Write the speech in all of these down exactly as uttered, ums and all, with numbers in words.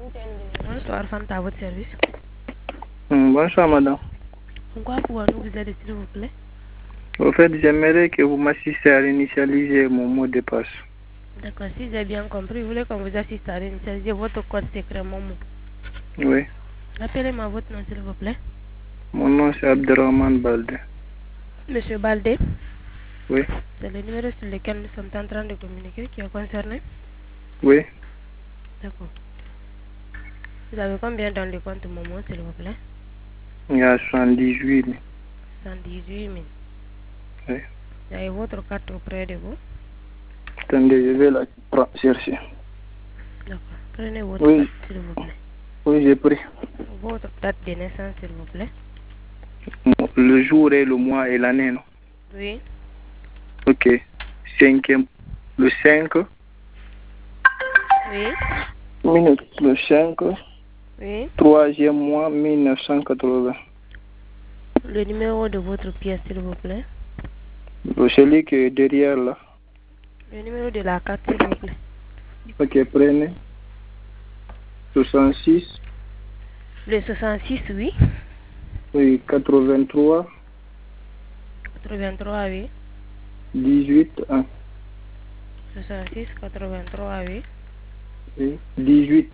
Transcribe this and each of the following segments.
Bonsoir, Fanta, à votre service. Mmh, bonsoir, madame. Pourquoi pouvons-nous vous aider, s'il vous plaît? Au fait, j'aimerais que vous m'assistiez à initialiser mon mot de passe. D'accord, si j'ai bien compris, vous voulez qu'on vous assiste à initialiser votre code secret Momo. Oui. Appelez-moi votre nom, s'il vous plaît. Mon nom, c'est Abderrahman Balde. Monsieur Balde? Oui. C'est le numéro sur lequel nous sommes en train de communiquer qui est concerné? Oui. D'accord. Vous avez combien dans le compte Momo, s'il vous plaît? Il y a soixante-dix-huit mille. soixante-dix-huit mille. Oui. Vous avez votre carte auprès de vous? Attendez, je vais la chercher. D'accord. Prenez votre Oui. carte, s'il vous plaît. Oui, j'ai pris. Votre date de naissance, s'il vous plaît. Le jour et le mois et l'année, non? Oui. Ok. Cinquième. Le cinq. Oui. Minute. Le cinq. Oui. Troisième mois, mille neuf cent quatre-vingts. Le numéro de votre pièce, s'il vous plaît. Celui qui est derrière là. Le numéro de la carte, s'il vous plaît. Ok, prenez. soixante-six. Le soixante-six, oui. Oui, quatre-vingt-trois. quatre-vingt-trois, oui. dix-huit, un. soixante-six, quatre-vingt-trois, oui. Oui, dix-huit.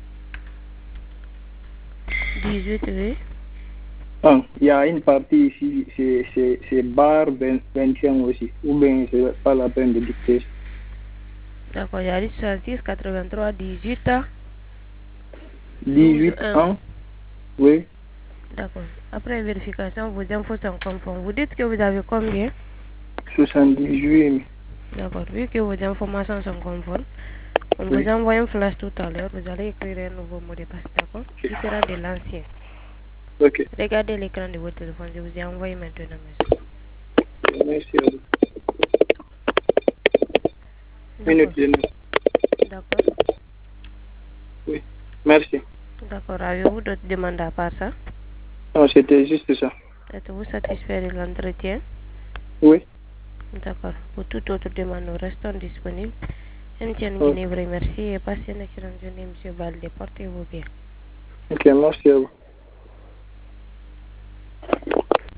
dix-huit, oui. un. Il y a une partie ici, c'est bar vingt et un aussi. Ou bien c'est pas la peine de dicter. D'accord, il y a soixante-six, quatre-vingt-trois, dix-huit, douze, dix-huit, un. un. Oui. D'accord. Après vérification, vos infos sont conformes. Vous dites que vous avez combien? soixante-dix-huit. D'accord. Vu que vos informations sont conformes, on Oui. vous envoie un flash tout à l'heure. Vous allez écrire un nouveau mot de passe, d'accord? Qui sera de l'ancien. Ok. Regardez l'écran de votre téléphone. Je vous ai envoyé maintenant un message. Merci à vous. D'accord. Minute. D'accord. Oui. Merci. D'accord. Avez-vous d'autres demandes à part ça? Non, c'était juste ça. Êtes-vous satisfait de l'entretien? Oui. D'accord. Pour toute autre demande, nous restons disponibles. M T N Ok, Guinée vous remercie et passez une excellente journée, M. Balde. Portez-vous bien. ok, merci à vous.